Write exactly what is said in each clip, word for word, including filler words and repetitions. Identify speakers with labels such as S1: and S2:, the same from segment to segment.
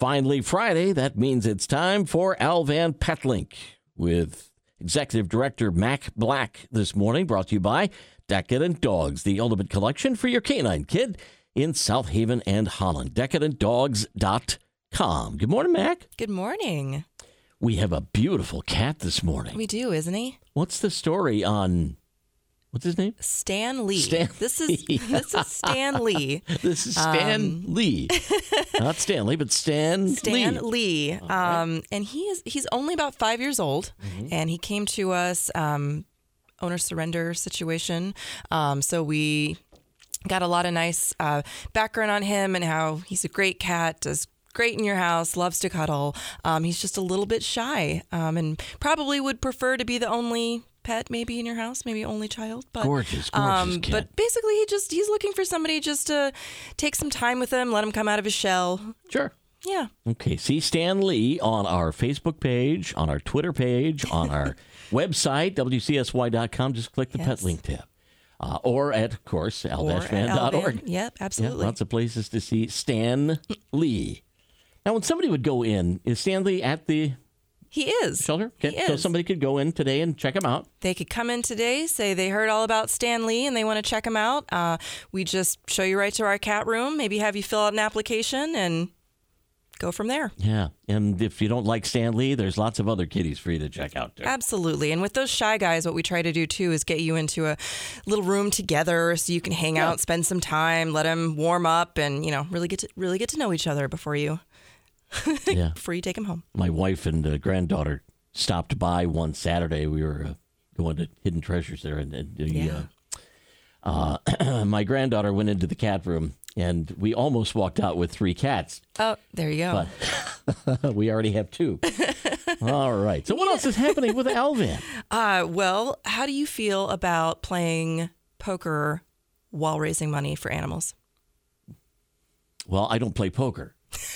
S1: Finally, Friday, that means it's time for Alvan Petlink with Executive Director Mac Black this morning, brought to you by Decadent Dogs, the ultimate collection for your canine kid in South Haven and Holland. decadent dogs dot com. Good morning, Mac.
S2: Good morning.
S1: We have a beautiful cat this morning.
S2: We do, isn't he?
S1: What's the story on... What's his name?
S2: Stan Lee.
S1: Stan
S2: this is this is Stan Lee.
S1: This is Stan um, Lee. Not Stanley, but Stan,
S2: Stan
S1: Lee.
S2: Lee. Um, right. And he is he's only about five years old, mm-hmm. and he came to us um, owner surrender situation. Um, so we got a lot of nice uh, background on him and how he's a great cat, does great in your house, loves to cuddle. Um, he's just a little bit shy, um, and probably would prefer to be the only pet maybe in your house, maybe only child. But,
S1: gorgeous, gorgeous
S2: um,
S1: cat.
S2: But basically, he just he's looking for somebody just to take some time with him, let him come out of his shell.
S1: Sure.
S2: Yeah.
S1: Okay. See Stan Lee on our Facebook page, on our Twitter page, on our website, W C S Y dot com. Just click the
S2: yes.
S1: Pet Link tab. Uh, or at, of course, al dash van dot org.
S2: Yep, absolutely.
S1: Yeah, lots of places to see Stan Lee. Now, when somebody would go in, is Stan Lee at the...
S2: He is.
S1: Shelter? Okay.
S2: He is.
S1: So somebody could go in today and check him out.
S2: They could come in today, say they heard all about Stan Lee and they want to check him out. Uh, we just show you right to our cat room, maybe have you fill out an application and go from there.
S1: Yeah. And if you don't like Stan Lee, there's lots of other kitties for you to check out too.
S2: Absolutely. And with those shy guys, what we try to do too is get you into a little room together so you can hang yeah. out, spend some time, let them warm up and, you know, really get to really get to know each other before you yeah. before you take them home.
S1: My wife and uh, granddaughter stopped by one Saturday. We were uh, going to Hidden Treasures there, and, and
S2: yeah.
S1: uh, uh, my granddaughter went into the cat room, and we almost walked out with three cats.
S2: Oh, there you go.
S1: But we already have two. All right. So what yeah. else is happening with Alvan?
S2: Uh, well, how do you feel about playing poker while raising money for animals?
S1: Well, I don't play poker.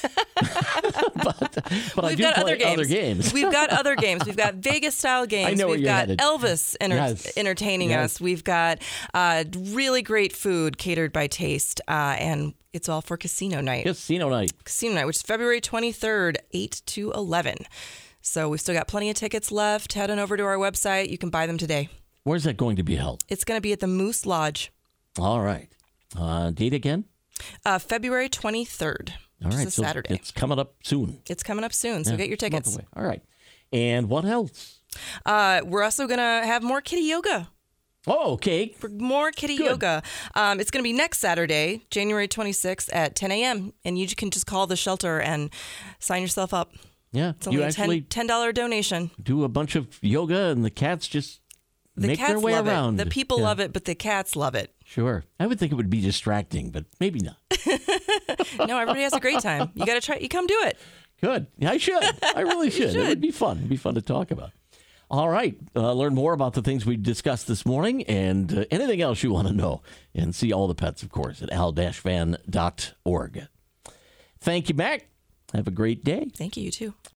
S1: but but I do
S2: got
S1: play
S2: other games.
S1: other games.
S2: We've got other games. We've got Vegas style games.
S1: I know
S2: We've
S1: where
S2: got
S1: you're headed.
S2: Elvis enter-
S1: yes.
S2: entertaining
S1: yes.
S2: us. We've got uh, really great food catered by Taste, uh, and it's all for casino night.
S1: Casino night.
S2: Casino night, which is February twenty-third, eight to eleven. So we've still got plenty of tickets left. Head on over to our website. You can buy them today.
S1: Where's that going to be held?
S2: It's going to be at the Moose Lodge.
S1: All right. Uh, date again?
S2: Uh, February twenty-third.
S1: All right,
S2: it's
S1: so
S2: Saturday.
S1: It's coming up soon.
S2: It's coming up soon, so
S1: yeah,
S2: get your tickets.
S1: All right. And what else?
S2: Uh, we're also going to have more kitty yoga.
S1: Oh, okay.
S2: For more kitty
S1: Good.
S2: yoga. Um, it's going to be next Saturday, January twenty-sixth at ten a.m., and you can just call the shelter and sign yourself up.
S1: Yeah.
S2: It's only
S1: you
S2: a
S1: actually
S2: ten dollars donation.
S1: Do a bunch of yoga, and the cats just
S2: the
S1: make
S2: cats
S1: their way
S2: love
S1: around.
S2: It. The people
S1: yeah.
S2: love it, but the cats love it.
S1: Sure. I would think it would be distracting, but maybe not.
S2: No, everybody has a great time. You got to try. You come do it.
S1: Good. Yeah, I should. I really should.
S2: should.
S1: It would be fun. It'd be fun to talk about. All right. Uh, learn more about the things we discussed this morning and uh, anything else you want to know. And see all the pets, of course, at al dash van dot org. Thank you, Mac. Have a great day.
S2: Thank you. You too.